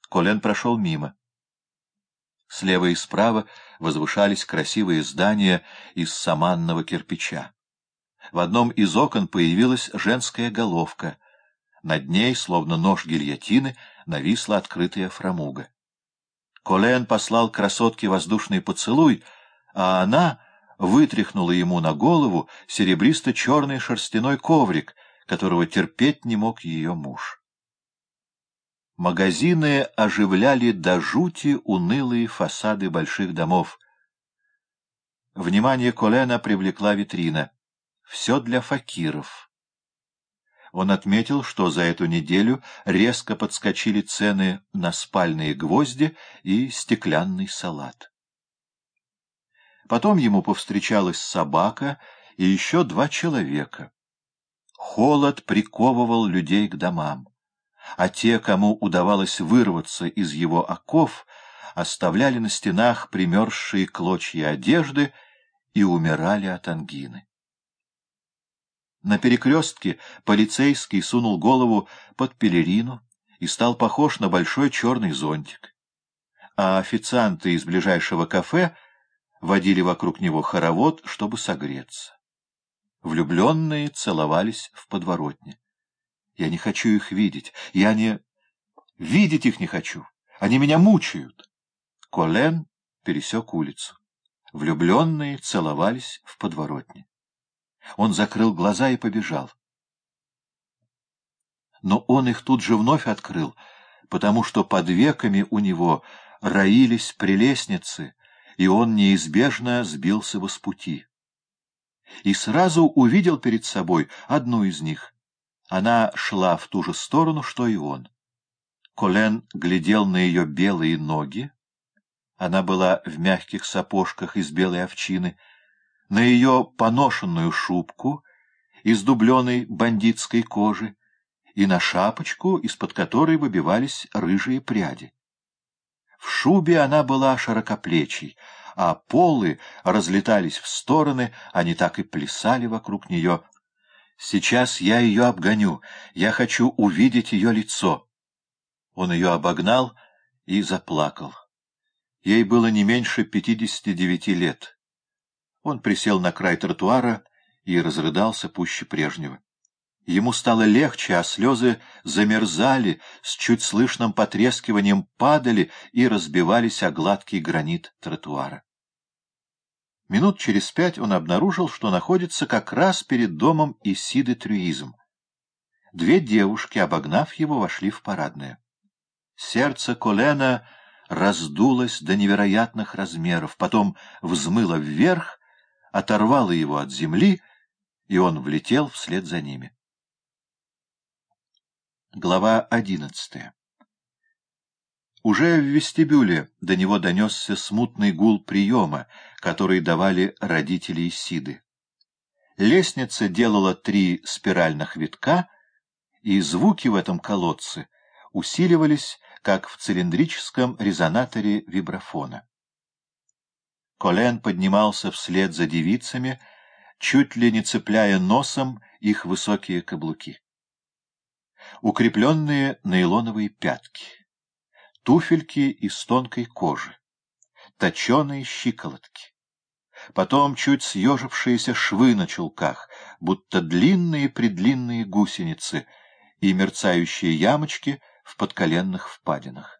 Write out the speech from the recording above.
Колен прошел мимо. Слева и справа возвышались красивые здания из саманного кирпича. В одном из окон появилась женская головка. Над ней, словно нож гильотины, нависла открытая фрамуга. Колен послал красотке воздушный поцелуй, а она вытряхнула ему на голову серебристо-черный шерстяной коврик, которого терпеть не мог ее муж. Магазины оживляли до жути унылые фасады больших домов. Внимание Колена привлекла витрина. Все для факиров. Он отметил, что за эту неделю резко подскочили цены на спальные гвозди и стеклянный салат. Потом ему повстречалась собака и еще 2 человека. Холод приковывал людей к домам, а те, кому удавалось вырваться из его оков, оставляли на стенах примерзшие клочья одежды и умирали от ангины. На перекрестке полицейский сунул голову под пелерину и стал похож на большой черный зонтик, а официанты из ближайшего кафе водили вокруг него хоровод, чтобы согреться. Влюбленные целовались в подворотне. Я не хочу их видеть. Видеть их не хочу. Они меня мучают. Колен пересек улицу. Влюбленные целовались в подворотне. Он закрыл глаза и побежал. Но он их тут же вновь открыл, потому что под веками у него роились прелестницы, и он неизбежно сбился бы с пути. И сразу увидел перед собой одну из них. Она шла в ту же сторону, что и он. Колен глядел на ее белые ноги. Она была в мягких сапожках из белой овчины, на ее поношенную шубку из дубленой бандитской кожи и на шапочку, из-под которой выбивались рыжие пряди. В шубе она была широкоплечей, а полы разлетались в стороны, они так и плясали вокруг нее. «Сейчас я ее обгоню, я хочу увидеть ее лицо». Он ее обогнал и заплакал. Ей было не меньше 59 лет. Он присел на край тротуара и разрыдался пуще прежнего. Ему стало легче, а слезы замерзали, с чуть слышным потрескиванием падали и разбивались о гладкий гранит тротуара. Минут через 5 он обнаружил, что находится как раз перед домом Исиды Трюизм. 2 девушки, обогнав его, вошли в парадное. Сердце Колена раздулось до невероятных размеров, потом взмыло вверх, оторвало его от земли, и он влетел вслед за ними. Глава 11. Уже в вестибюле до него донесся смутный гул приема, который давали родители Исиды. Лестница делала 3 спиральных витка, и звуки в этом колодце усиливались, как в цилиндрическом резонаторе вибрафона. Колен поднимался вслед за девицами, чуть ли не цепляя носом их высокие каблуки. Укрепленные нейлоновые пятки, туфельки из тонкой кожи, точеные щиколотки, потом чуть съежившиеся швы на чулках, будто длинные-предлинные гусеницы, и мерцающие ямочки в подколенных впадинах.